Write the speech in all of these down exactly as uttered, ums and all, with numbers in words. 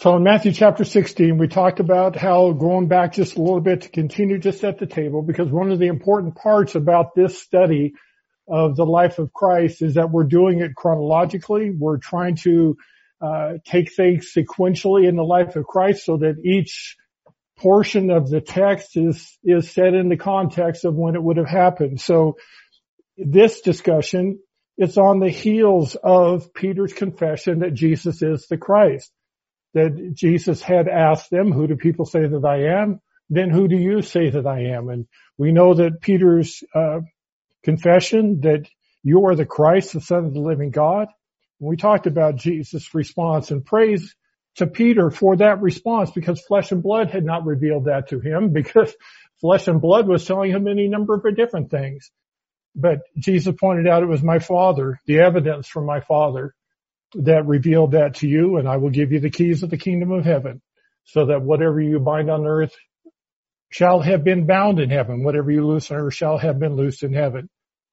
So in Matthew chapter sixteen, we talked about how going back just a little bit to continue to set the table, because one of the important parts about this study of the life of Christ is that we're doing it chronologically. We're trying to uh, take things sequentially in the life of Christ so that each portion of the text is, is set in the context of when it would have happened. So this discussion, it's on the heels of Peter's confession that Jesus is the Christ. That Jesus had asked them, who do people say that I am? Then who do you say that I am? And we know that Peter's uh, confession that you are the Christ, the Son of the living God. And we talked about Jesus' response and praise to Peter for that response, because flesh and blood had not revealed that to him, because flesh and blood was telling him any number of different things. But Jesus pointed out it was my Father, the evidence from my Father, that revealed that to you, and I will give you the keys of the kingdom of heaven, so that whatever you bind on earth shall have been bound in heaven. Whatever you loose on earth shall have been loosed in heaven.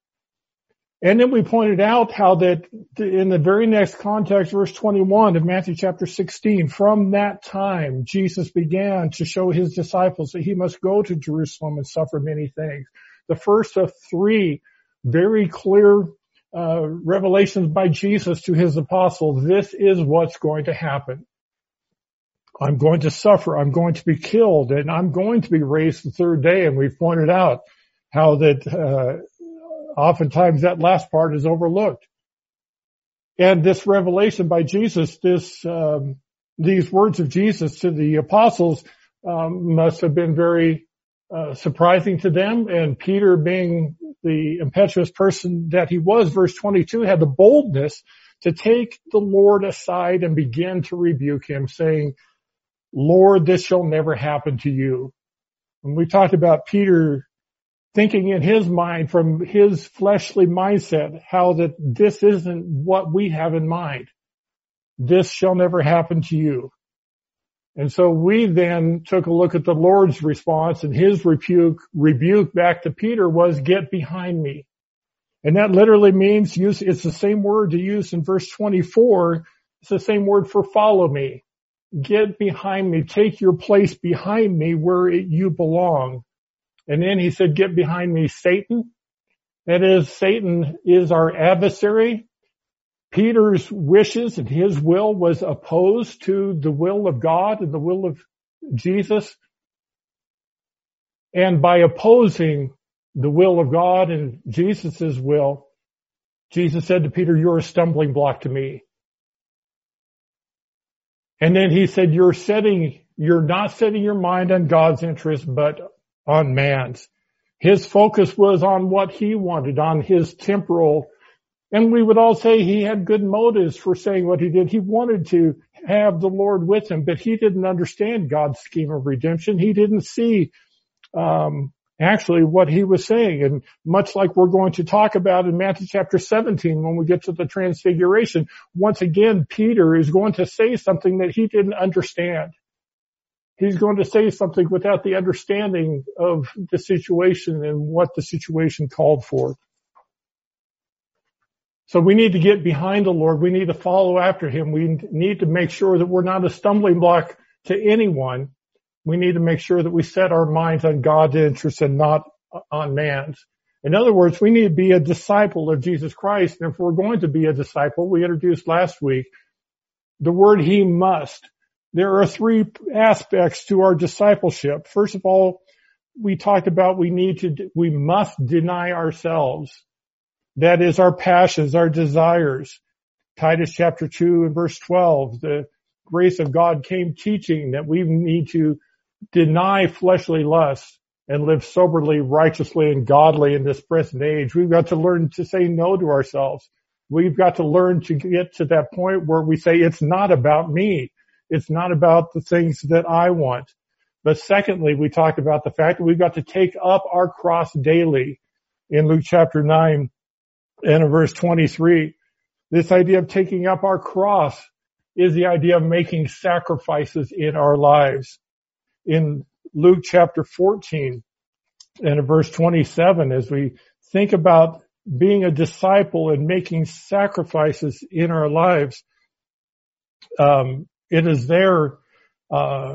And then we pointed out how that in the very next context, verse twenty-one of Matthew chapter sixteen, from that time, Jesus began to show his disciples that he must go to Jerusalem and suffer many things. The first of three very clear Uh, revelations by Jesus to his apostles. This is what's going to happen. I'm going to suffer. I'm going to be killed, and I'm going to be raised the third day. And we've pointed out how that uh, oftentimes that last part is overlooked. And this revelation by Jesus, this um, these words of Jesus to the apostles um, must have been very uh, surprising to them. And Peter, being the impetuous person that he was, verse twenty-two, had the boldness to take the Lord aside and begin to rebuke him, saying, Lord, this shall never happen to you. And we talked about Peter thinking in his mind, from his fleshly mindset, how that this isn't what we have in mind. This shall never happen to you. And so we then took a look at the Lord's response, and his rebuke, rebuke back to Peter was, get behind me. And that literally means, use, it's the same word to use in verse twenty-four. It's the same word for follow me. Get behind me. Take your place behind me where it, you belong. And then he said, get behind me, Satan. That is, Satan is our adversary. Peter's wishes and his will was opposed to the will of God and the will of Jesus. And by opposing the will of God and Jesus' will, Jesus said to Peter, you're a stumbling block to me. And then he said, you're setting, you're not setting your mind on God's interest, but on man's. His focus was on what he wanted, on his temporal. And we would all say he had good motives for saying what he did. He wanted to have the Lord with him, but he didn't understand God's scheme of redemption. He didn't see um actually what he was saying. And much like we're going to talk about in Matthew chapter seventeen, when we get to the transfiguration, once again, Peter is going to say something that he didn't understand. He's going to say something without the understanding of the situation and what the situation called for. So we need to get behind the Lord. We need to follow after him. We need to make sure that we're not a stumbling block to anyone. We need to make sure that we set our minds on God's interests and not on man's. In other words, we need to be a disciple of Jesus Christ. And if we're going to be a disciple, we introduced last week the word he must. There are three aspects to our discipleship. First of all, we talked about we need to, we must deny ourselves. That is our passions, our desires. Titus chapter two and verse twelve, the grace of God came teaching that we need to deny fleshly lusts and live soberly, righteously, and godly in this present age. We've got to learn to say no to ourselves. We've got to learn to get to that point where we say, it's not about me. It's not about the things that I want. But secondly, we talked about the fact that we've got to take up our cross daily in Luke chapter nine. And in verse twenty-three, this idea of taking up our cross is the idea of making sacrifices in our lives. In Luke chapter fourteen and in verse twenty-seven, as we think about being a disciple and making sacrifices in our lives, um, it is there uh,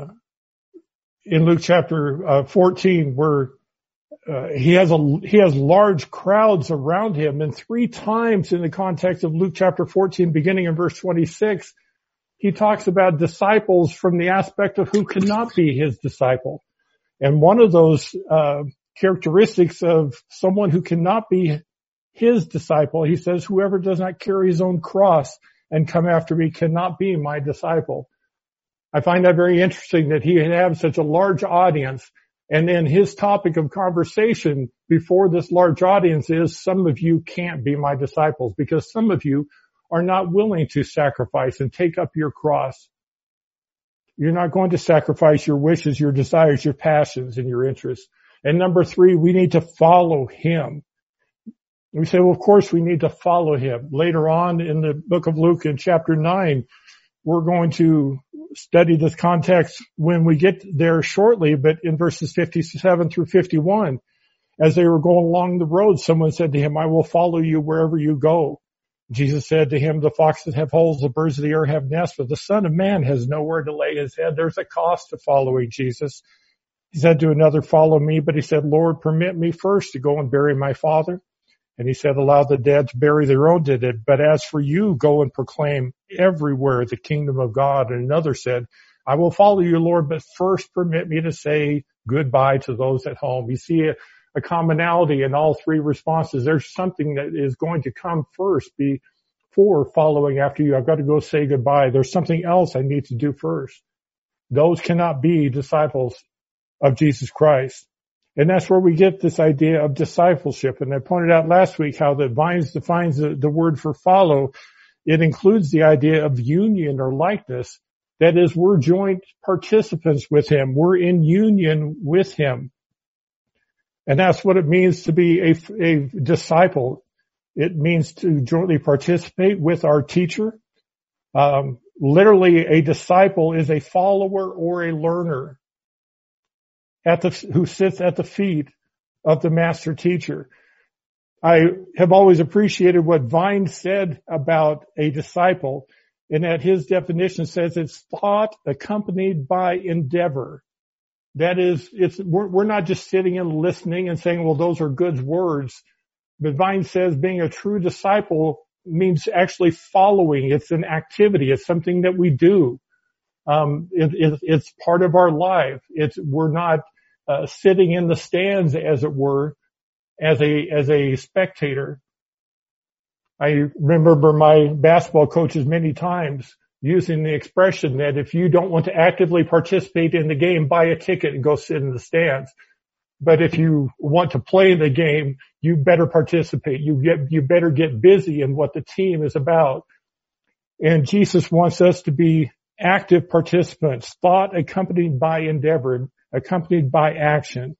in Luke chapter uh, fourteen, where uh, he has a he has large crowds around him, and three times in the context of Luke chapter fourteen, beginning in verse twenty-six, he talks about disciples from the aspect of who cannot be his disciple. And one of those uh, characteristics of someone who cannot be his disciple, he says, whoever does not carry his own cross and come after me cannot be my disciple. I find that very interesting that he had such a large audience, and then his topic of conversation before this large audience is, some of you can't be my disciples because some of you are not willing to sacrifice and take up your cross. You're not going to sacrifice your wishes, your desires, your passions, and your interests. And number three, we need to follow him. We say, well, of course we need to follow him. Later on in the book of Luke in chapter nine, we're going to study this context when we get there shortly, but in verses fifty-seven through fifty-one, as they were going along the road, someone said to him, I will follow you wherever you go. Jesus said to him, the foxes have holes, the birds of the air have nests, but the Son of Man has nowhere to lay his head. There's a cost to following Jesus. He said to another, follow me, but he said, Lord, permit me first to go and bury my father. And he said, allow the dead to bury their own dead. But as for you, go and proclaim everywhere the kingdom of God. And another said, I will follow you, Lord, but first permit me to say goodbye to those at home. You see a, a commonality in all three responses. There's something that is going to come first before following after you. I've got to go say goodbye. There's something else I need to do first. Those cannot be disciples of Jesus Christ. And that's where we get this idea of discipleship. And I pointed out last week how the Vines defines the, the word for follow. It includes the idea of union or likeness. That is, we're joint participants with him. We're in union with him. And that's what it means to be a, a disciple. It means to jointly participate with our teacher. Um, literally, a disciple is a follower or a learner at the, who sits at the feet of the master teacher. I have always appreciated what Vine said about a disciple, and that his definition says it's thought accompanied by endeavor. That is, it's, we're, we're not just sitting and listening and saying, well, those are good words. But Vine says being a true disciple means actually following. It's an activity. It's something that we do. Um, it, it, it's part of our life. It's, we're not, uh, sitting in the stands, as it were, as a, as a spectator. I remember my basketball coaches many times using the expression that if you don't want to actively participate in the game, buy a ticket and go sit in the stands. But if you want to play the game, you better participate. You get, you better get busy in what the team is about. And Jesus wants us to be active participants, thought accompanied by endeavor, accompanied by action.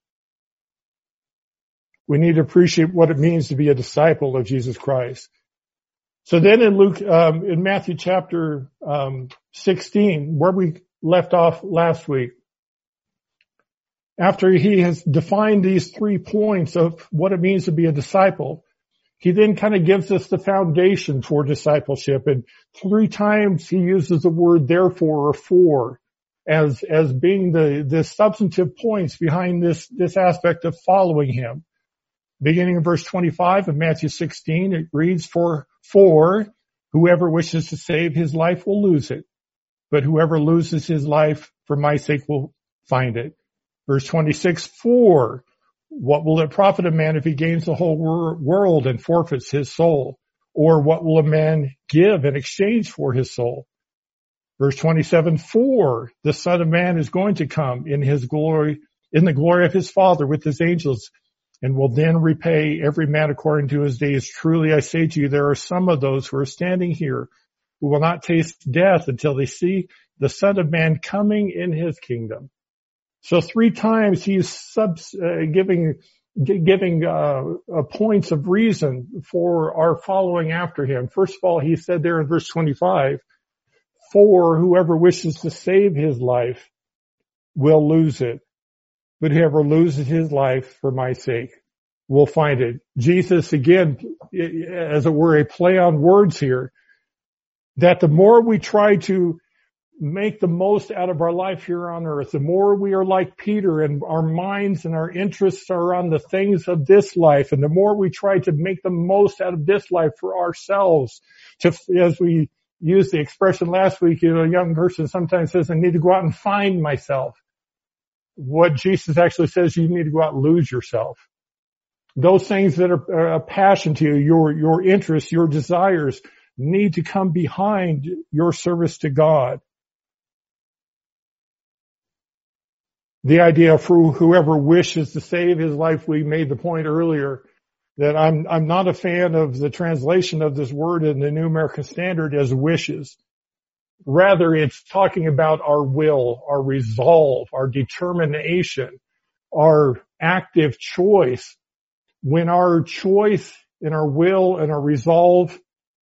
We need to appreciate what it means to be a disciple of Jesus Christ. So then in Luke, um, in Matthew chapter, um, sixteen, where we left off last week, after he has defined these three points of what it means to be a disciple, he then kind of gives us the foundation for discipleship. And three times he uses the word therefore or for as, as being the, the substantive points behind this, this aspect of following him. Beginning in verse twenty-five of Matthew sixteen, it reads, for, for whoever wishes to save his life will lose it, but whoever loses his life for my sake will find it. Verse twenty-six, for what will it profit a man if he gains the whole wor- world and forfeits his soul? Or what will a man give in exchange for his soul? Verse twenty-seven, for the Son of Man is going to come in his glory, in the glory of his Father with his angels, and will then repay every man according to his deeds. Truly I say to you, there are some of those who are standing here who will not taste death until they see the Son of Man coming in his kingdom. So three times he's subs, uh, giving giving uh, uh, points of reason for our following after him. First of all, he said there in verse twenty-five, for whoever wishes to save his life will lose it, but whoever loses his life for my sake will find it. Jesus, again, as it were, a play on words here, that the more we try to make the most out of our life here on earth, the more we are like Peter and our minds and our interests are on the things of this life, and the more we try to make the most out of this life for ourselves, to, as we used the expression last week, you know, a young person sometimes says, I need to go out and find myself. What Jesus actually says, you need to go out and lose yourself. Those things that are, are a passion to you, your, your interests, your desires, need to come behind your service to God. The idea of whoever wishes to save his life, we made the point earlier that I'm, I'm not a fan of the translation of this word in the New American Standard as wishes. Rather, it's talking about our will, our resolve, our determination, our active choice. When our choice and our will and our resolve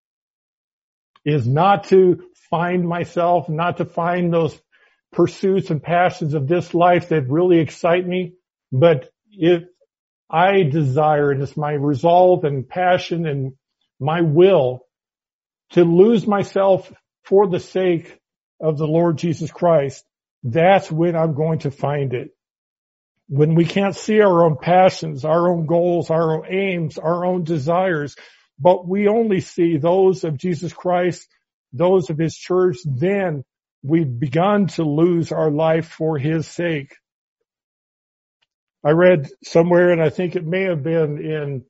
is not to find myself, not to find those pursuits and passions of this life that really excite me, but if I desire, and it's my resolve and passion and my will to lose myself for the sake of the Lord Jesus Christ, that's when I'm going to find it. When we can't see our own passions, our own goals, our own aims, our own desires, but we only see those of Jesus Christ, those of his church, then we've begun to lose our life for his sake. I read somewhere, and I think it may have been in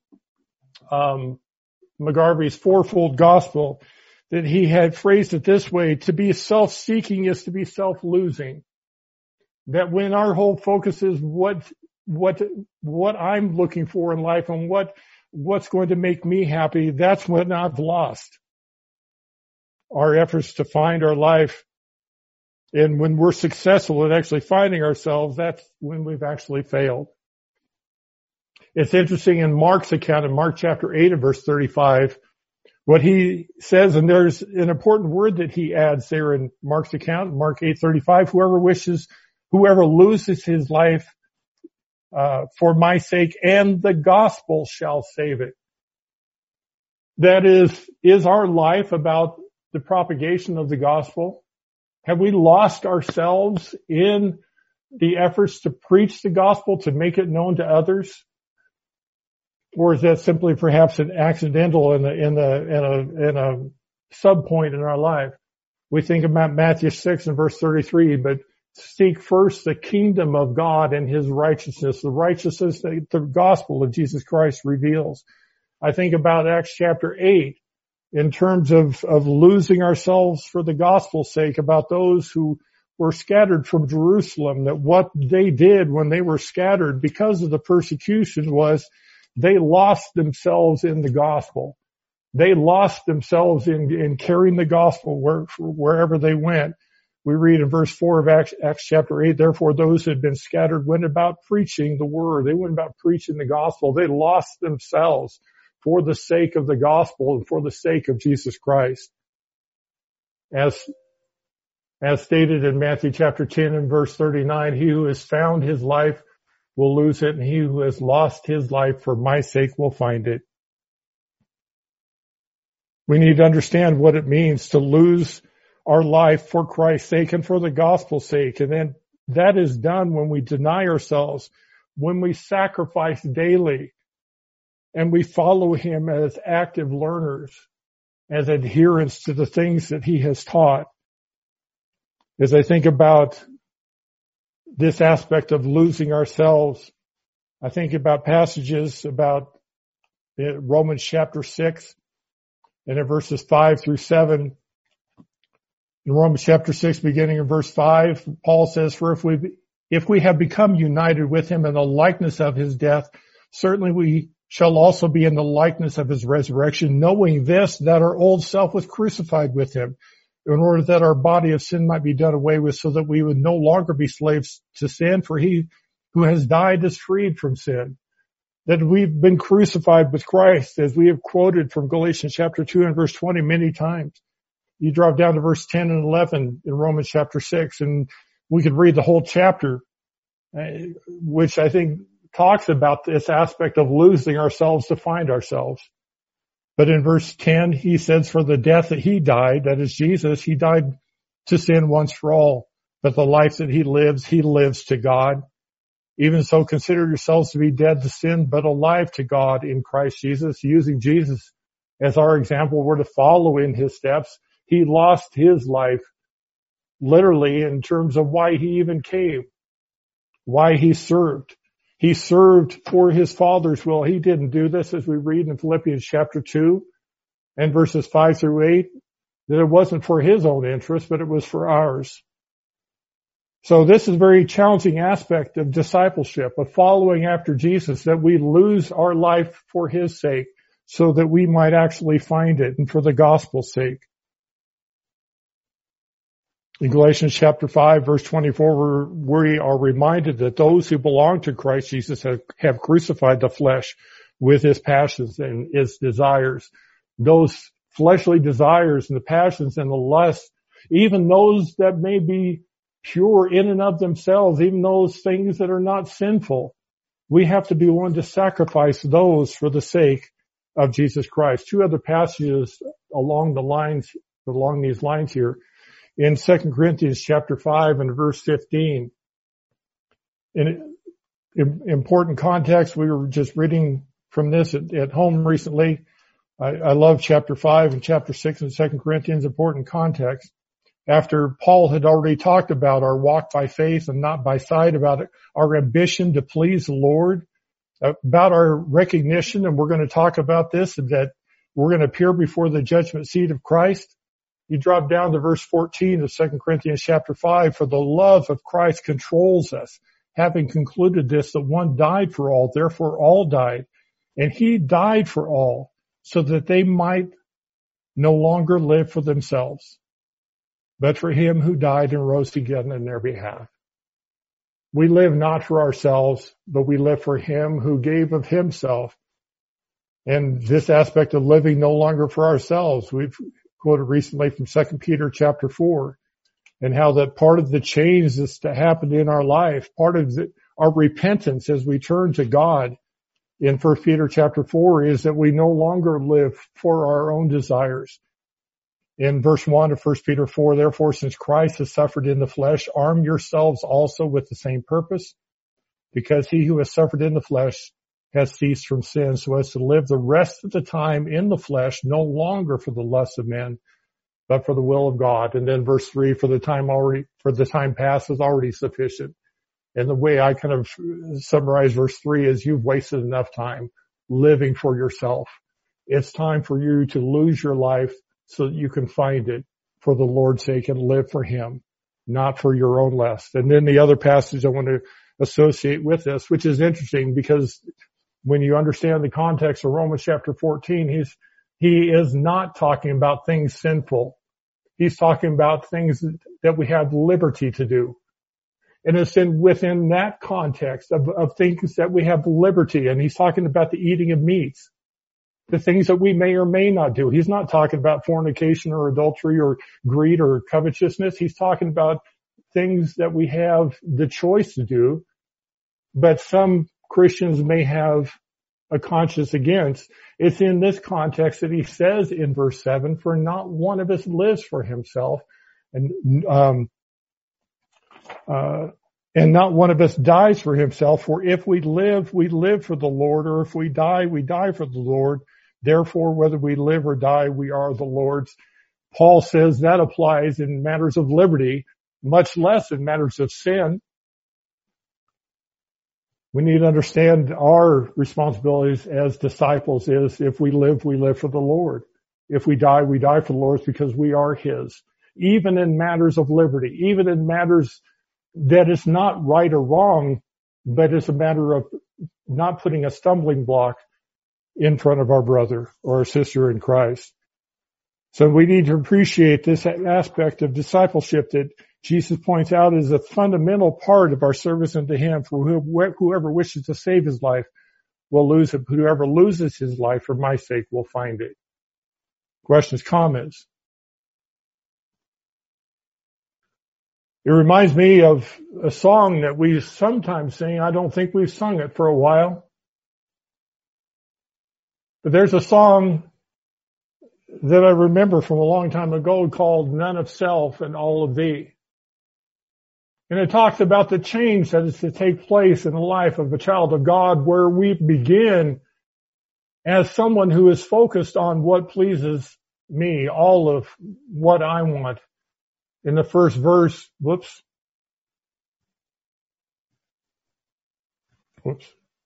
um McGarvey's Fourfold Gospel, that he had phrased it this way: to be self-seeking is to be self-losing. That when our whole focus is what what what I'm looking for in life and what what's going to make me happy, that's when I've lost our efforts to find our life. And when we're successful at actually finding ourselves, that's when we've actually failed. It's interesting in Mark's account, in Mark chapter eight and verse thirty-five, what he says, and there's an important word that he adds there in Mark's account, Mark eight thirty-five, whoever wishes, whoever loses his life uh for my sake and the gospel shall save it. That is, is our life about the propagation of the gospel? Have we lost ourselves in the efforts to preach the gospel, to make it known to others? Or is that simply perhaps an accidental in the, in the, in a, in a sub point in our life? We think about Matthew six and verse thirty-three, but seek first the kingdom of God and his righteousness, the righteousness that the gospel of Jesus Christ reveals. I think about Acts chapter eight. In terms of, of losing ourselves for the gospel's sake, about those who were scattered from Jerusalem, that what they did when they were scattered because of the persecution was they lost themselves in the gospel. They lost themselves in, in carrying the gospel where, wherever they went. We read in verse four of Acts, Acts chapter eight, therefore those who had been scattered went about preaching the word. They went about preaching the gospel. They lost themselves for the sake of the gospel and for the sake of Jesus Christ. As, as stated in Matthew chapter ten and verse thirty-nine, he who has found his life will lose it, and he who has lost his life for my sake will find it. We need to understand what it means to lose our life for Christ's sake and for the gospel's sake. And then that is done when we deny ourselves, when we sacrifice daily, and we follow him as active learners, as adherents to the things that he has taught. As I think about this aspect of losing ourselves, I think about passages about Romans chapter six and in verses five through seven. In Romans chapter six, beginning in verse five, Paul says, for if we, if we have become united with him in the likeness of his death, certainly we shall also be in the likeness of his resurrection, knowing this, that our old self was crucified with him, in order that our body of sin might be done away with, so that we would no longer be slaves to sin, for he who has died is freed from sin. That we've been crucified with Christ, as we have quoted from Galatians chapter two and verse twenty many times. You drop down to verse ten and eleven in Romans chapter six, and we could read the whole chapter, which I think talks about this aspect of losing ourselves to find ourselves. But in verse ten, he says, for the death that he died, that is Jesus, he died to sin once for all, but the life that he lives, he lives to God. Even so, consider yourselves to be dead to sin, but alive to God in Christ Jesus. Using Jesus as our example, we're to follow in his steps. He lost his life literally in terms of why he even came, why he served. He served for his Father's will. He didn't do this, as we read in Philippians chapter two and verses five through eight, that it wasn't for his own interest, but it was for ours. So this is a very challenging aspect of discipleship, of following after Jesus, that we lose our life for his sake so that we might actually find it, and for the gospel's sake. In Galatians chapter five, verse twenty-four, we are reminded that those who belong to Christ Jesus have, have crucified the flesh with its passions and its desires. Those fleshly desires and the passions and the lusts, even those that may be pure in and of themselves, even those things that are not sinful, we have to be willing to sacrifice those for the sake of Jesus Christ. Two other passages along the lines, along these lines here. In Second Corinthians chapter five and verse fifteen, in important context, we were just reading from this at, at home recently. I, I love chapter five and chapter six in Second Corinthians, important context. After Paul had already talked about our walk by faith and not by sight, about our ambition to please the Lord, about our recognition, and we're going to talk about this, that we're going to appear before the judgment seat of Christ. You drop down to verse fourteen of Second Corinthians chapter five, for the love of Christ controls us, having concluded this, that one died for all, therefore all died. And he died for all, so that they might no longer live for themselves, but for him who died and rose again in their behalf. We live not for ourselves, but we live for him who gave of himself. And this aspect of living no longer for ourselves, we've quoted recently from Second Peter chapter four, and how that part of the change that's to happen in our life, part of the, our repentance as we turn to God in First Peter chapter four, is that we no longer live for our own desires. In verse one of First Peter four, therefore, since Christ has suffered in the flesh, arm yourselves also with the same purpose, because he who has suffered in the flesh has ceased from sin, so as to live the rest of the time in the flesh, no longer for the lusts of men, but for the will of God. And then verse three, for the time already, for the time past is already sufficient. And the way I kind of summarize verse three is, you've wasted enough time living for yourself. It's time for you to lose your life so that you can find it for the Lord's sake and live for him, not for your own lust. And then the other passage I want to associate with this, which is interesting, because when you understand the context of Romans chapter fourteen, he's, he is not talking about things sinful. He's talking about things that we have liberty to do. And it's in, within that context of, of things that we have liberty. And he's talking about the eating of meats, the things that we may or may not do. He's not talking about fornication or adultery or greed or covetousness. He's talking about things that we have the choice to do, but some Christians may have a conscience against. It's in this context that he says in verse seven, for not one of us lives for himself, and um uh and not one of us dies for himself. For if we live, we live for the Lord, or if we die, we die for the Lord. Therefore, whether we live or die, we are the Lord's. Paul says that applies in matters of liberty, much less in matters of sin. We need to understand our responsibilities as disciples is, if we live, we live for the Lord. If we die, we die for the Lord, because we are his. Even in matters of liberty, even in matters that is not right or wrong, but it's a matter of not putting a stumbling block in front of our brother or our sister in Christ. So we need to appreciate this aspect of discipleship that Jesus points out is a fundamental part of our service unto him. For whoever wishes to save his life will lose it. Whoever loses his life for my sake will find it. Questions, comments? It reminds me of a song that we sometimes sing. I don't think we've sung it for a while. But there's a song that I remember from a long time ago called None of Self and All of Thee. And it talks about the change that is to take place in the life of a child of God, where we begin as someone who is focused on what pleases me, all of what I want. In the first verse, whoops, whoops.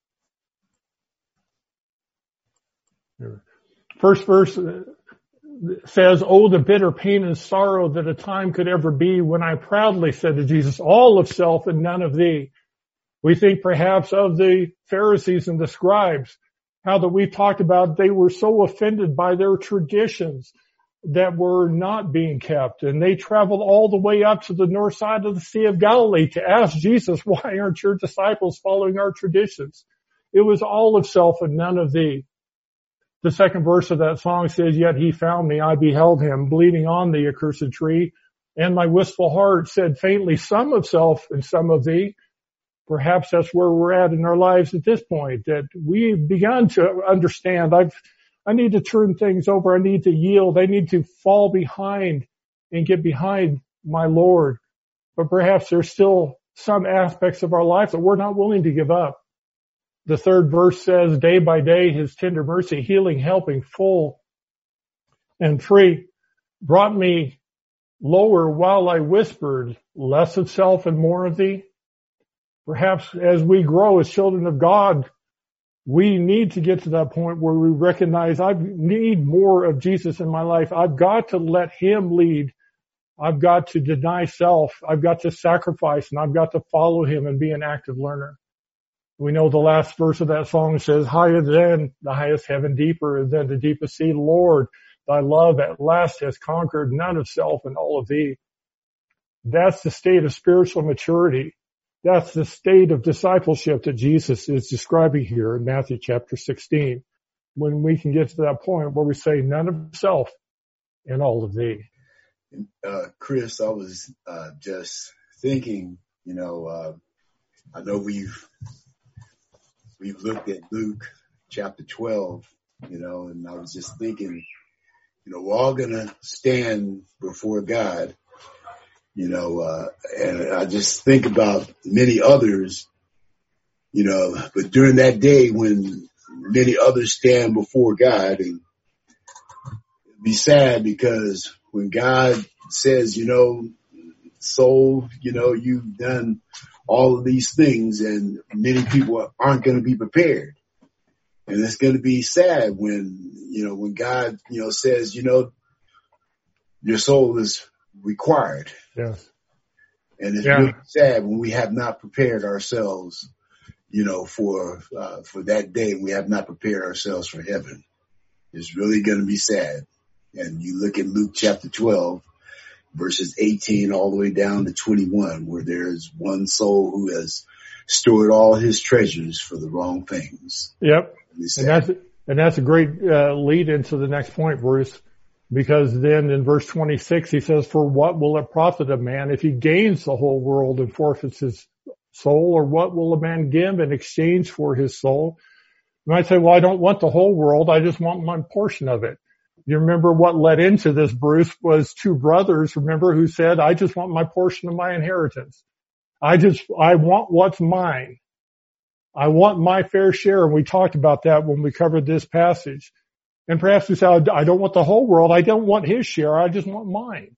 First verse says, "Oh, the bitter pain and sorrow that a time could ever be when I proudly said to Jesus, all of self and none of thee." We think perhaps of the Pharisees and the scribes, how that we talked about they were so offended by their traditions that were not being kept. And they traveled all the way up to the north side of the Sea of Galilee to ask Jesus, why aren't your disciples following our traditions? It was all of self and none of thee. The second verse of that song says, "Yet he found me, I beheld him, bleeding on the accursed tree. And my wistful heart said faintly, some of self and some of thee." Perhaps that's where we're at in our lives at this point, that we've begun to understand, I've, I need to turn things over. I need to yield. I need to fall behind and get behind my Lord. But perhaps there's still some aspects of our life that we're not willing to give up. The third verse says, "Day by day, his tender mercy, healing, helping, full and free, brought me lower while I whispered, less of self and more of thee." Perhaps as we grow as children of God, we need to get to that point where we recognize I need more of Jesus in my life. I've got to let him lead. I've got to deny self. I've got to sacrifice, and I've got to follow him and be an active learner. We know the last verse of that song says, "Higher than the highest heaven, deeper than the deepest sea, Lord, thy love at last has conquered none of self and all of thee." That's the state of spiritual maturity. That's the state of discipleship that Jesus is describing here in Matthew chapter sixteen. When we can get to that point where we say none of self and all of thee. Uh, Chris, I was uh, just thinking, you know, uh, I know we've we've looked at Luke chapter twelve, you know, and I was just thinking, you know, we're all going to stand before God, you know, uh, and I just think about many others, you know, but during that day when many others stand before God, and it'd be sad because when God says, you know, soul, you know, you've done all of these things, and many people aren't going to be prepared. And it's going to be sad when, you know, when God, you know, says, you know, your soul is required. Yes. And it's yeah. really sad when we have not prepared ourselves, you know, for, uh, for that day. We have not prepared ourselves for heaven. It's really going to be sad. And you look at Luke chapter twelve, verses eighteen all the way down to twenty-one, where there's one soul who has stored all his treasures for the wrong things. Yep. And that's, and that's a great uh, lead into the next point, Bruce, because then in verse twenty-six, he says, "For what will it profit a man if he gains the whole world and forfeits his soul? Or what will a man give in exchange for his soul?" You might say, well, I don't want the whole world. I just want my portion of it. You remember what led into this, Bruce, was two brothers, remember, who said, I just want my portion of my inheritance. I just, I want what's mine. I want my fair share. And we talked about that when we covered this passage. And perhaps we said, I don't want the whole world. I don't want his share. I just want mine.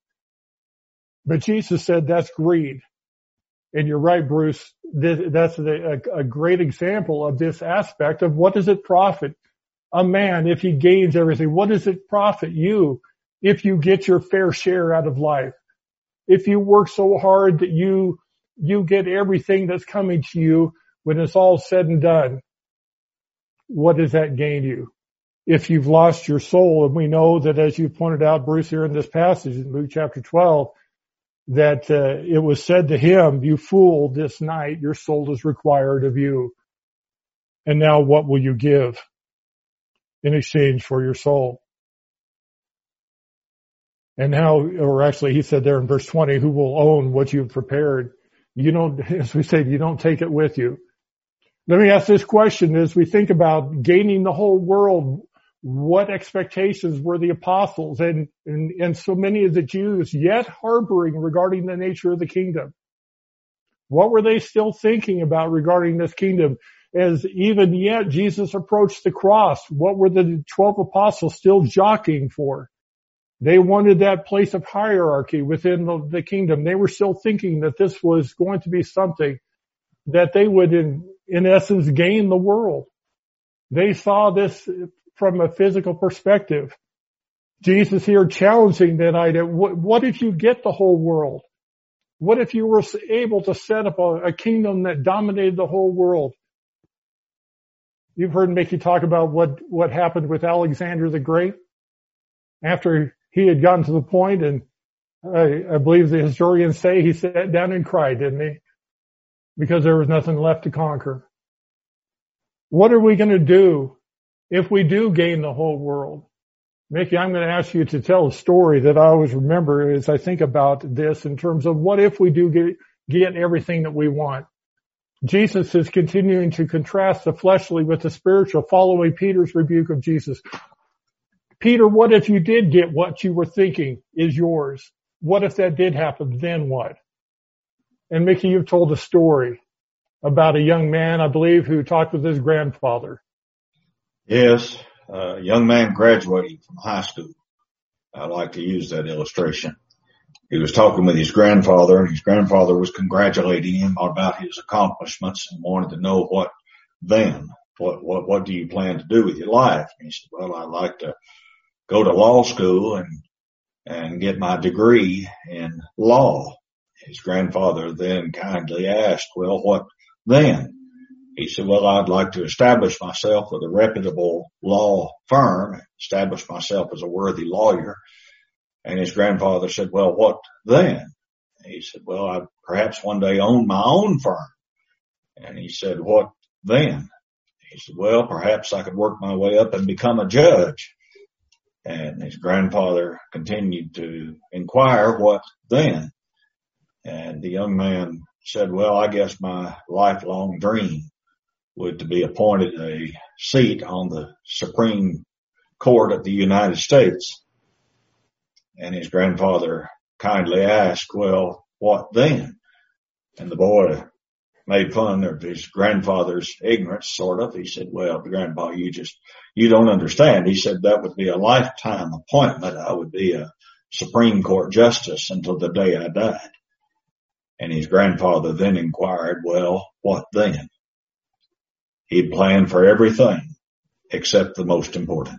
But Jesus said that's greed. And you're right, Bruce. That's a, a great example of this aspect of what does it profit a man if he gains everything? What does it profit you if you get your fair share out of life? If you work so hard that you, you get everything that's coming to you when it's all said and done, what does that gain you? If you've lost your soul, and we know that, as you pointed out, Bruce, here in this passage in Luke chapter twelve, that uh, it was said to him, you fool, this night your soul is required of you. And now what will you give in exchange for your soul? And now, or actually he said there in verse twenty, who will own what you've prepared? You don't, as we say, you don't take it with you. Let me ask this question as we think about gaining the whole world. What expectations were the apostles and, and, and so many of the Jews yet harboring regarding the nature of the kingdom? What were they still thinking about regarding this kingdom? As even yet Jesus approached the cross, what were the twelve apostles still jockeying for? They wanted that place of hierarchy within the, the kingdom. They were still thinking that this was going to be something that they would in, in essence gain the world. They saw this from a physical perspective. Jesus here challenging that idea. What, what if you get the whole world? What if you were able to set up a, a kingdom that dominated the whole world? You've heard Mickey talk about what, what happened with Alexander the Great after he had gotten to the point, and I, I believe the historians say he sat down and cried, didn't he? Because there was nothing left to conquer. What are we going to do if we do gain the whole world? Mickey, I'm going to ask you to tell a story that I always remember as I think about this in terms of what if we do get, get everything that we want. Jesus is continuing to contrast the fleshly with the spiritual, following Peter's rebuke of Jesus. Peter, what if you did get what you were thinking is yours? What if that did happen? Then what? And Mickey, you've told a story about a young man, I believe, who talked with his grandfather. Yes, a young man graduating from high school. I like to use that illustration. He was talking with his grandfather, and his grandfather was congratulating him about his accomplishments and wanted to know what then, what, what, what do you plan to do with your life? And he said, well, I'd like to go to law school and, and get my degree in law. His grandfather then kindly asked, well, what then? He said, well, I'd like to establish myself with a reputable law firm, establish myself as a worthy lawyer. And his grandfather said, well, what then? He said, well, I perhaps one day own my own firm. And he said, what then? He said, well, perhaps I could work my way up and become a judge. And his grandfather continued to inquire, what then? And the young man said, well, I guess my lifelong dream would to be appointed a seat on the Supreme Court of the United States. And his grandfather kindly asked, well, what then? And the boy made fun of his grandfather's ignorance, sort of. He said, well, Grandpa, you just, you don't understand. He said that would be a lifetime appointment. I would be a Supreme Court justice until the day I died. And his grandfather then inquired, well, what then? He'd planned for everything except the most important.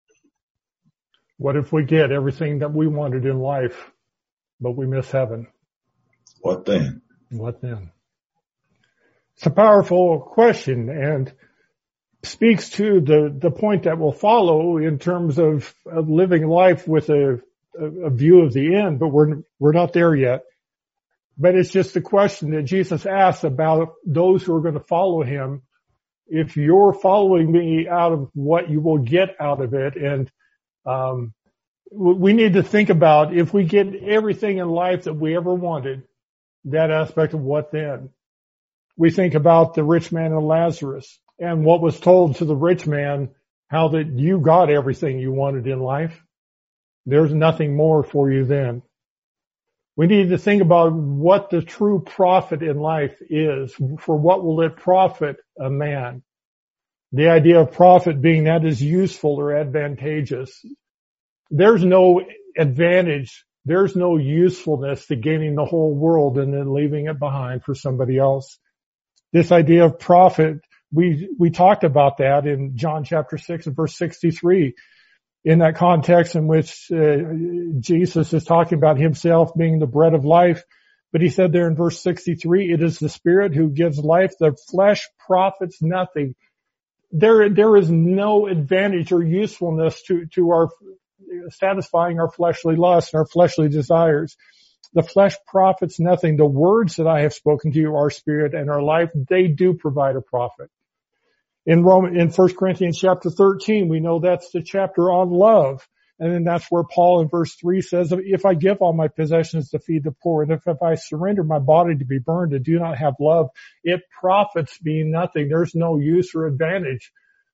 What if we get everything that we wanted in life, but we miss heaven? What then? What then? It's a powerful question and speaks to the, the point that will follow in terms of, of living life with a, a view of the end, but we're, we're not there yet. But it's just a question that Jesus asks about those who are going to follow him. If you're following me out of what you will get out of it, and Um, we need to think about if we get everything in life that we ever wanted, that aspect of what then. We think about the rich man and Lazarus and what was told to the rich man, how that you got everything you wanted in life. There's nothing more for you then. We need to think about what the true profit in life is. For what will it profit a man? The idea of profit being that is useful or advantageous. There's no advantage, there's no usefulness to gaining the whole world and then leaving it behind for somebody else. This idea of profit, we, we talked about that in John chapter six and verse sixty-three, in that context in which uh, Jesus is talking about himself being the bread of life. But he said there in verse sixty-three, it is the Spirit who gives life, the flesh profits nothing. There, there is no advantage or usefulness to, to our satisfying our fleshly lusts and our fleshly desires. The flesh profits nothing. The words that I have spoken to you are spirit and are life. They do provide a profit. In Roman, in First Corinthians chapter thirteen, we know that's the chapter on love. And then that's where Paul in verse three says, if I give all my possessions to feed the poor, and if, if I surrender my body to be burned and do not have love, it profits me nothing. There's no use or advantage.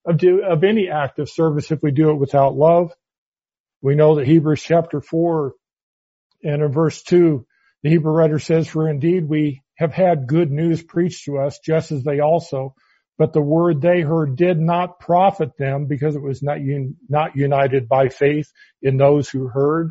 of, do, of any act of service if we do it without love. We know that Hebrews chapter four and in verse two, the Hebrew writer says, for indeed we have had good news preached to us, just as they also, but the word they heard did not profit them because it was not, un- not united by faith in those who heard.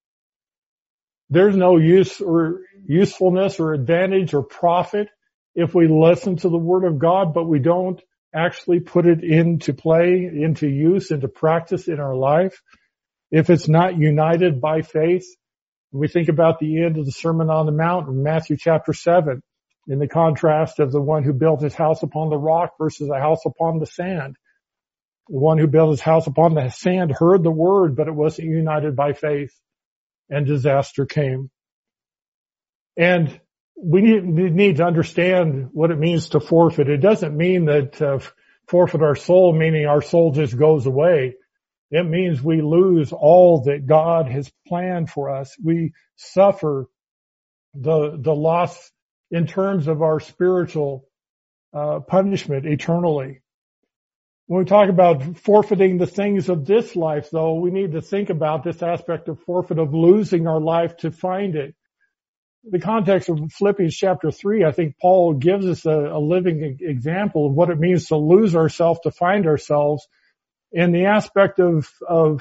There's no use or usefulness or advantage or profit if we listen to the word of God, but we don't actually put it into play, into use, into practice in our life. If it's not united by faith, we think about the end of the Sermon on the Mount in Matthew chapter seven, in the contrast of the one who built his house upon the rock versus a house upon the sand. The one who built his house upon the sand heard the word, but it wasn't united by faith, and disaster came. And we need, we need to understand what it means to forfeit. It doesn't mean that uh, forfeit our soul, meaning our soul just goes away. It means we lose all that God has planned for us. We suffer the the loss in terms of our spiritual uh, punishment eternally. When we talk about forfeiting the things of this life, though, we need to think about this aspect of forfeit, of losing our life to find it. The context of Philippians chapter three, I think Paul gives us a, a living example of what it means to lose ourselves to find ourselves, in the aspect of, of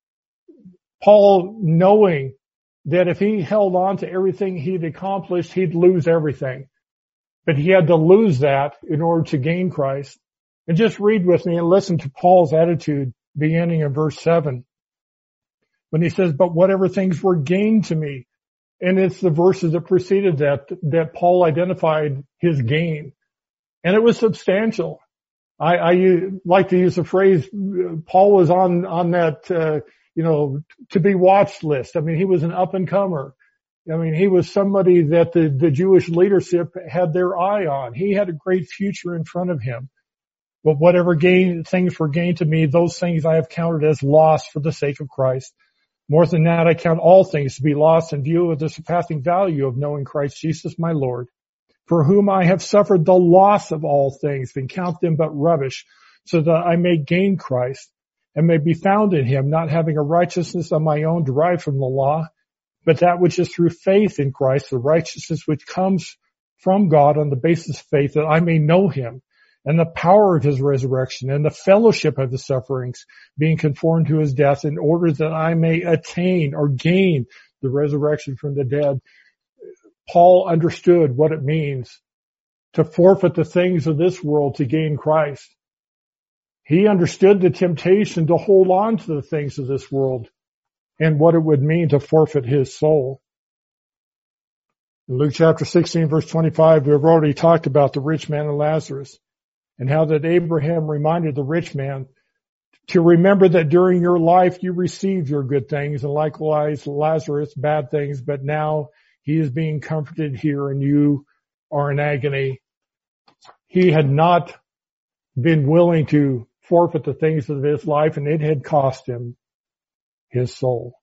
Paul knowing that if he held on to everything he'd accomplished, he'd lose everything. But he had to lose that in order to gain Christ. And just read with me and listen to Paul's attitude beginning in verse seven. When he says, but whatever things were gained to me. And it's the verses that preceded that, that Paul identified his gain. And it was substantial. I, I like to use the phrase, Paul was on, on that, uh, you know, to be watched list. I mean, he was an up and comer. I mean, he was somebody that the, the Jewish leadership had their eye on. He had a great future in front of him. But whatever gain, things were gained to me, those things I have counted as loss for the sake of Christ. More than that, I count all things to be lost in view of the surpassing value of knowing Christ Jesus my Lord, for whom I have suffered the loss of all things, and count them but rubbish, so that I may gain Christ, and may be found in him, not having a righteousness of my own derived from the law, but that which is through faith in Christ, the righteousness which comes from God on the basis of faith, that I may know him, and the power of his resurrection, and the fellowship of his sufferings, being conformed to his death, in order that I may attain or gain the resurrection from the dead. Paul understood what it means to forfeit the things of this world to gain Christ. He understood the temptation to hold on to the things of this world and what it would mean to forfeit his soul. In Luke chapter sixteen, verse twenty-five, we've already talked about the rich man and Lazarus, and how that Abraham reminded the rich man to remember that during your life you received your good things, and likewise Lazarus bad things, but now he is being comforted here and you are in agony. He had not been willing to forfeit the things of his life, and it had cost him his soul.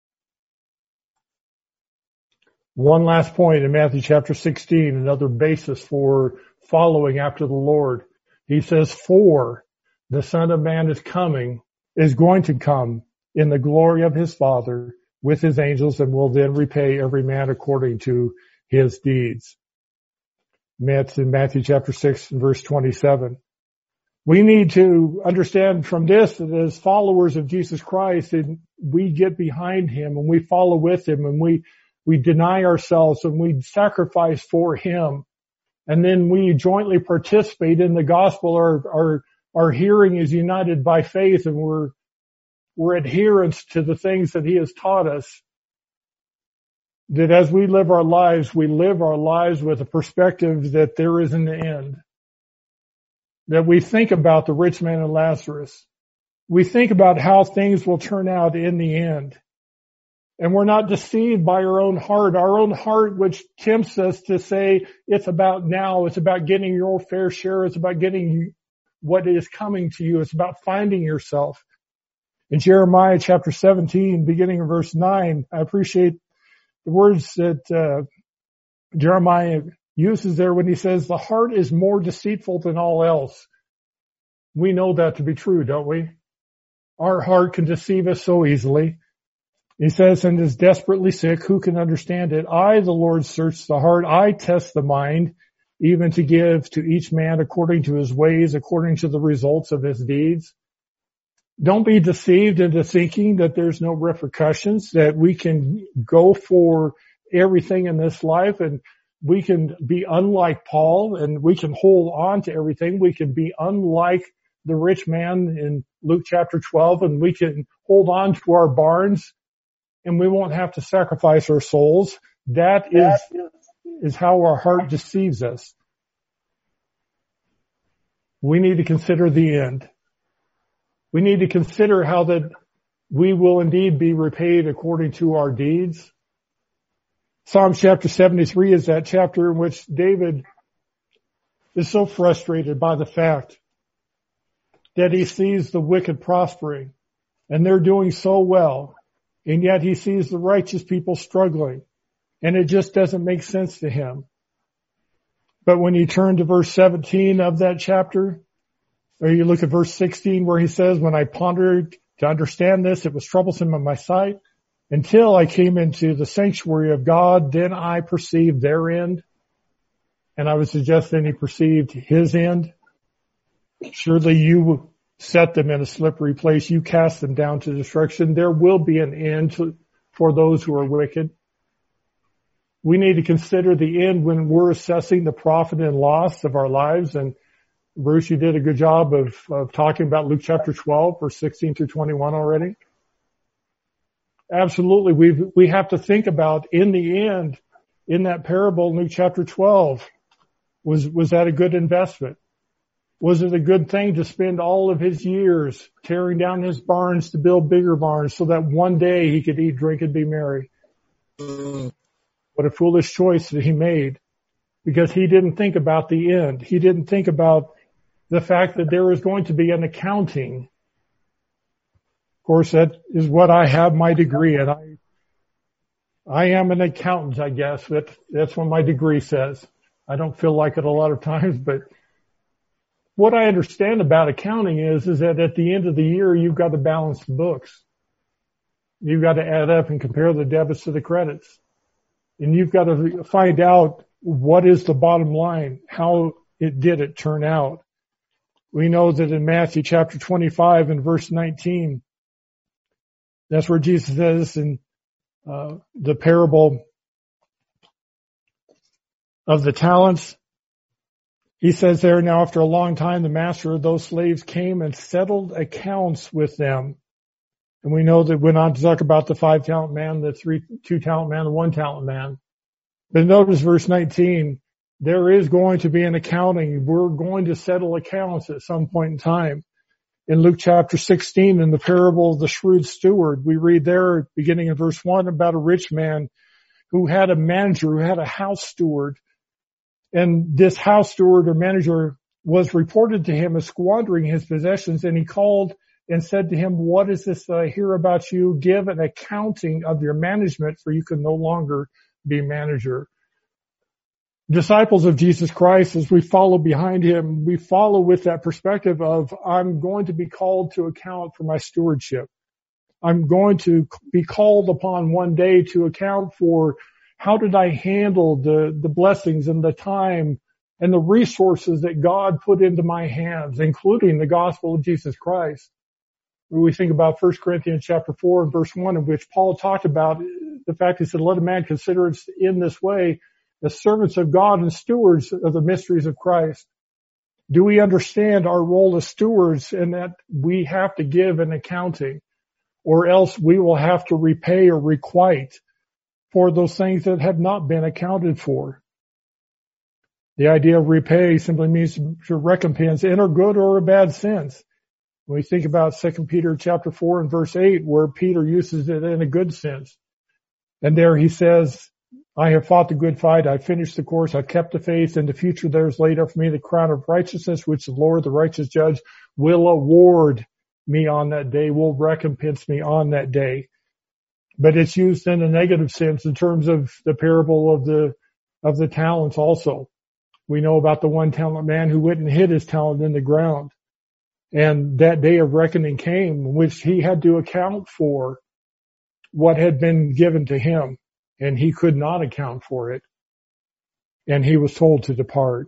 One last point in Matthew chapter sixteen, another basis for following after the Lord. He says, for the Son of Man is coming, is going to come in the glory of his Father with his angels, and will then repay every man according to his deeds. That's in Matthew chapter six, verse twenty-seven. We need to understand from this that as followers of Jesus Christ, and we get behind him and we follow with him, and we, we deny ourselves and we sacrifice for him. And then we jointly participate in the gospel. Our, our, our hearing is united by faith, and we're, we're adherents to the things that he has taught us. That as we live our lives, we live our lives with a perspective that there is an end. That we think about the rich man and Lazarus. We think about how things will turn out in the end. And we're not deceived by our own heart, our own heart which tempts us to say it's about now, it's about getting your fair share, it's about getting what is coming to you, it's about finding yourself. In Jeremiah chapter seventeen, beginning in verse nine, I appreciate the words that uh, Jeremiah uses there when he says, the heart is more deceitful than all else. We know that to be true, don't we? Our heart can deceive us so easily. He says, and is desperately sick. Who can understand it? I, the Lord, search the heart. I test the mind, even to give to each man according to his ways, according to the results of his deeds. Don't be deceived into thinking that there's no repercussions, that we can go for everything in this life and we can be unlike Paul and we can hold on to everything. We can be unlike the rich man in Luke chapter twelve, and we can hold on to our barns and we won't have to sacrifice our souls. That is, is how our heart deceives us. We need to consider the end. We need to consider how that we will indeed be repaid according to our deeds. Psalm chapter seventy-three is that chapter in which David is so frustrated by the fact that he sees the wicked prospering and they're doing so well, and yet he sees the righteous people struggling, and it just doesn't make sense to him. But when you turn to verse seventeen of that chapter, or you look at verse sixteen where he says, when I pondered to understand this, it was troublesome in my sight until I came into the sanctuary of God. Then I perceived their end. And I would suggest then he perceived his end. Surely you set them in a slippery place. You cast them down to destruction. There will be an end to, for those who are wicked. We need to consider the end when we're assessing the profit and loss of our lives. And Bruce, you did a good job of, of talking about Luke chapter twelve, verse sixteen through twenty-one already. Absolutely. We we have to think about, in the end, in that parable, Luke chapter twelve, was, was that a good investment? Was it a good thing to spend all of his years tearing down his barns to build bigger barns so that one day he could eat, drink, and be merry? What a foolish choice that he made, because he didn't think about the end. He didn't think about the fact that there is going to be an accounting. Of course, that is what I have my degree in. I, I am an accountant, I guess. That, that's what my degree says. I don't feel like it a lot of times, but what I understand about accounting is, is that at the end of the year, you've got to balance the books. You've got to add up and compare the debits to the credits. And you've got to find out what is the bottom line, how it did it turn out. We know that in Matthew chapter twenty-five and verse nineteen, that's where Jesus says in uh, the parable of the talents, he says there, now after a long time, the master of those slaves came and settled accounts with them. And we know that went on to talk about the five talent man, the three, two talent man, the one talent man. But notice verse nineteen, there is going to be an accounting. We're going to settle accounts at some point in time. In Luke chapter sixteen, in the parable of the shrewd steward, we read there, beginning in verse one, about a rich man who had a manager, who had a house steward. And this house steward or manager was reported to him as squandering his possessions, and he called and said to him, what is this that I hear about you? Give an accounting of your management, for you can no longer be manager. Disciples of Jesus Christ, as we follow behind him, we follow with that perspective of, I'm going to be called to account for my stewardship. I'm going to be called upon one day to account for how did I handle the, the blessings and the time and the resources that God put into my hands, including the gospel of Jesus Christ. When we think about First Corinthians chapter four and verse one, in which Paul talked about the fact, he said, let a man consider it in this way, as servants of God and stewards of the mysteries of Christ. Do we understand our role as stewards, and that we have to give an accounting, or else we will have to repay or requite for those things that have not been accounted for? The idea of repay simply means to recompense in a good or a bad sense. When we think about Second Peter chapter four and verse eight, where Peter uses it in a good sense. And there he says, I have fought the good fight. I've finished the course. I've kept the faith. In the future, there is laid up for me the crown of righteousness, which the Lord, the righteous judge, will award me on that day, will recompense me on that day. But it's used in a negative sense in terms of the parable of the, of the talents also. We know about the one talent man who went and hid his talent in the ground. And that day of reckoning came in which he had to account for what had been given to him, and he could not account for it. And he was told to depart.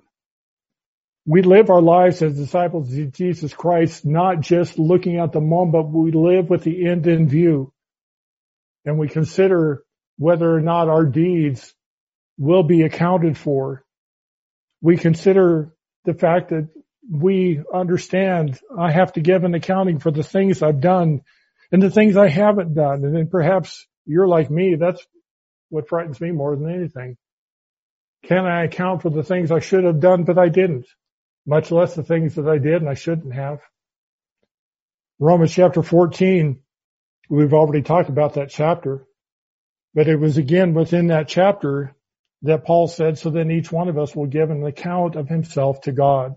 We live our lives as disciples of Jesus Christ, not just looking at the moment, but we live with the end in view. And we consider whether or not our deeds will be accounted for. We consider the fact that we understand I have to give an accounting for the things I've done and the things I haven't done. And then perhaps you're like me. That's what frightens me more than anything. Can I account for the things I should have done, but I didn't? Much less the things that I did and I shouldn't have. Romans chapter fourteen, we've already talked about that chapter, but it was again within that chapter that Paul said, so then each one of us will give an account of himself to God.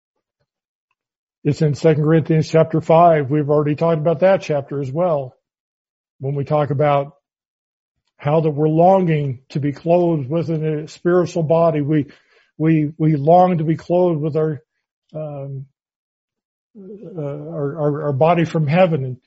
It's in Second Corinthians chapter five. We've already talked about that chapter as well. When we talk about how that we're longing to be clothed with a spiritual body. We, we, we long to be clothed with our, um, uh, our, our, our body from heaven. And,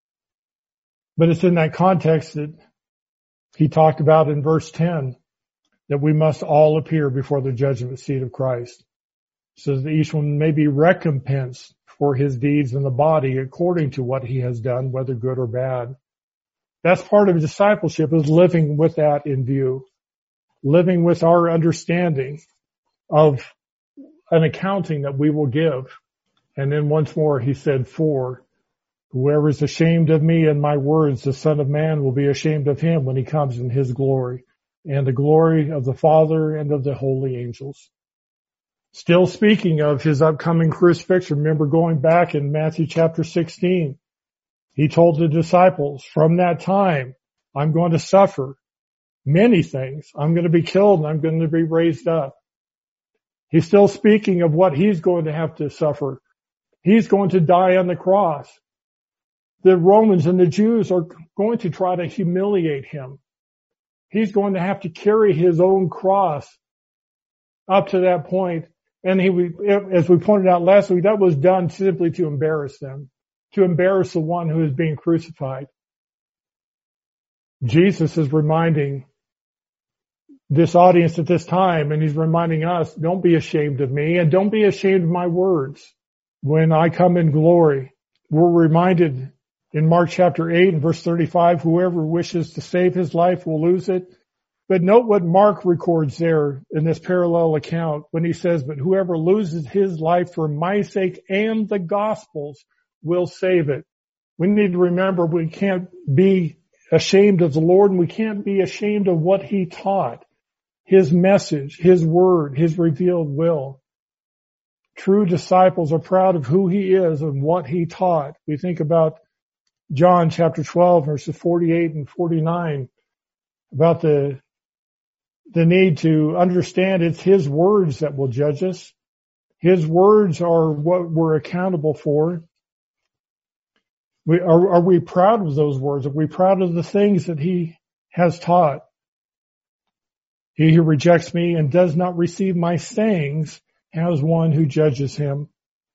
but it's in that context that he talked about in verse ten that we must all appear before the judgment seat of Christ, so that each one may be recompensed for his deeds in the body according to what he has done, whether good or bad. That's part of discipleship, is living with that in view, living with our understanding of an accounting that we will give. And then once more, he said, for whoever is ashamed of me and my words, the Son of Man will be ashamed of him when he comes in his glory and the glory of the Father and of the holy angels. Still speaking of his upcoming crucifixion, remember going back in Matthew chapter sixteen, he told the disciples, from that time, I'm going to suffer many things. I'm going to be killed and I'm going to be raised up. He's still speaking of what he's going to have to suffer. He's going to die on the cross. The Romans and the Jews are going to try to humiliate him. He's going to have to carry his own cross up to that point. And he, as we pointed out last week, that was done simply to embarrass them, to embarrass the one who is being crucified. Jesus is reminding this audience at this time, and he's reminding us, don't be ashamed of me and don't be ashamed of my words. When I come in glory, we're reminded in Mark chapter eight and verse thirty-five, whoever wishes to save his life will lose it. But note what Mark records there in this parallel account when he says, but whoever loses his life for my sake and the gospel's will save it. We need to remember we can't be ashamed of the Lord, and we can't be ashamed of what he taught, his message, his word, his revealed will. True disciples are proud of who he is and what he taught. We think about John chapter twelve, verses forty-eight and forty-nine, about the the need to understand it's his words that will judge us. His words are what we're accountable for. We, are, are we proud of those words? Are we proud of the things that he has taught? He who rejects me and does not receive my sayings has one who judges him.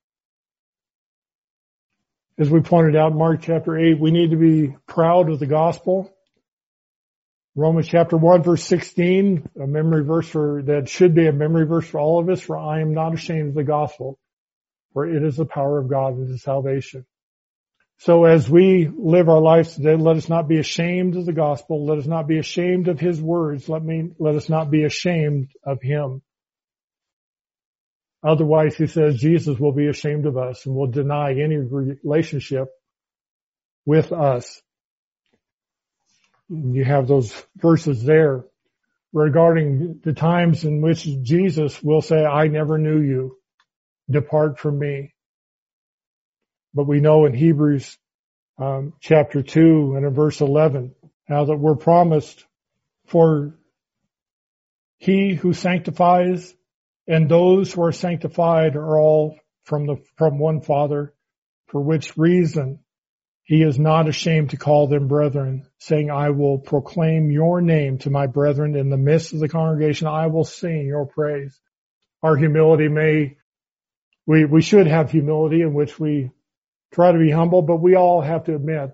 As we pointed out in Mark chapter eight, we need to be proud of the gospel. Romans chapter one, verse sixteen, a memory verse for, that should be a memory verse for all of us, for I am not ashamed of the gospel, for it is the power of God unto salvation. So as we live our lives today, let us not be ashamed of the gospel. Let us not be ashamed of his words. Let me, let us not be ashamed of him. Otherwise, he says, Jesus will be ashamed of us and will deny any relationship with us. You have those verses there regarding the times in which Jesus will say, I never knew you. Depart from me. But we know in Hebrews um, chapter two and in verse eleven how that we're promised, for he who sanctifies and those who are sanctified are all from the from one Father, for which reason he is not ashamed to call them brethren, saying, I will proclaim your name to my brethren in the midst of the congregation. I will sing your praise. Our humility may we, we should have humility in which we try to be humble, but we all have to admit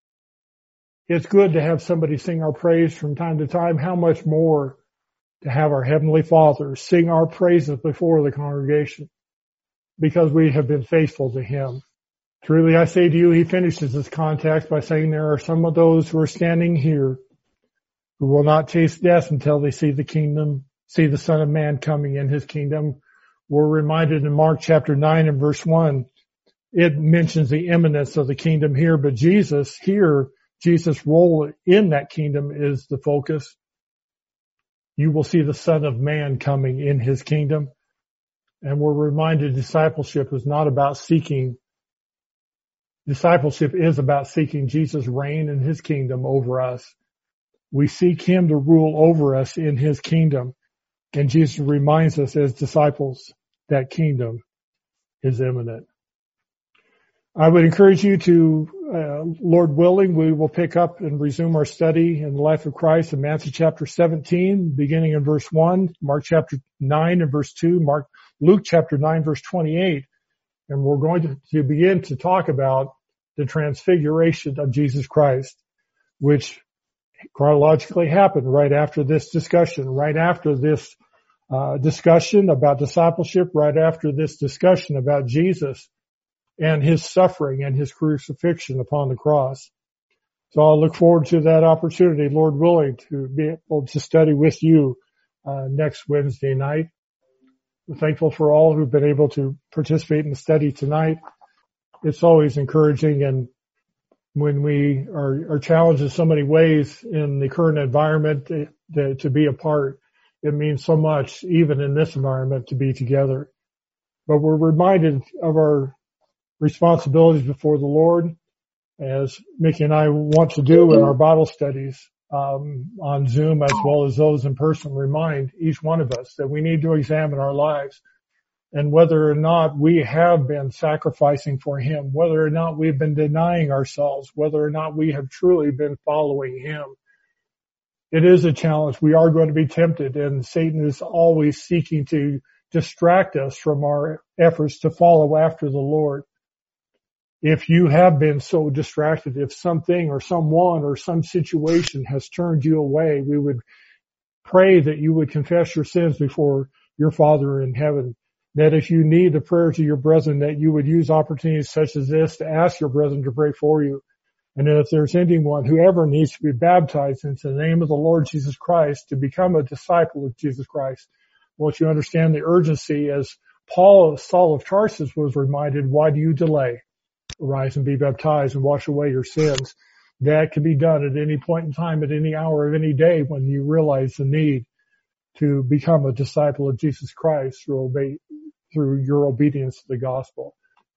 it's good to have somebody sing our praise from time to time. How much more to have our Heavenly Father sing our praises before the congregation because we have been faithful to Him. Truly I say to you, He finishes His context by saying there are some of those who are standing here who will not taste death until they see the kingdom, see the Son of Man coming in His kingdom. We're reminded in Mark chapter nine and verse one, it mentions the imminence of the kingdom here, but Jesus here, Jesus' role in that kingdom is the focus. You will see the Son of Man coming in His kingdom. And we're reminded discipleship is not about seeking, discipleship is about seeking Jesus' reign and His kingdom over us. We seek Him to rule over us in His kingdom. And Jesus reminds us as disciples that kingdom is imminent. I would encourage you to, uh, Lord willing, we will pick up and resume our study in the life of Christ in Matthew chapter seventeen, beginning in verse one, Mark chapter nine and verse two, Mark, Luke chapter nine, verse twenty-eight. And we're going to, to begin to talk about the transfiguration of Jesus Christ, which chronologically happened right after this discussion, right after this uh, discussion about discipleship, right after this discussion about Jesus and His suffering and His crucifixion upon the cross. So I'll look forward to that opportunity, Lord willing, to be able to study with you uh, next Wednesday night. We're thankful for all who've been able to participate in the study tonight. It's always encouraging, and when we are, are challenged in so many ways in the current environment to, to, to be apart, it means so much, even in this environment, to be together. But we're reminded of our responsibilities before the Lord, as Mickey and I want to do in our Bible studies um, on Zoom as well as those in person. Remind each one of us that we need to examine our lives and whether or not we have been sacrificing for Him, whether or not we've been denying ourselves, whether or not we have truly been following Him. It is a challenge. We are going to be tempted, and Satan is always seeking to distract us from our efforts to follow after the Lord. If you have been so distracted, if something or someone or some situation has turned you away, we would pray that you would confess your sins before your Father in heaven. That if you need a prayer to your brethren, that you would use opportunities such as this to ask your brethren to pray for you. And if there's anyone who ever needs to be baptized into the name of the Lord Jesus Christ to become a disciple of Jesus Christ, won't you understand the urgency as Paul, Saul of Tarsus, was reminded, why do you delay? Arise and be baptized and wash away your sins. That can be done at any point in time, at any hour of any day when you realize the need to become a disciple of Jesus Christ through obey, through your obedience to the gospel.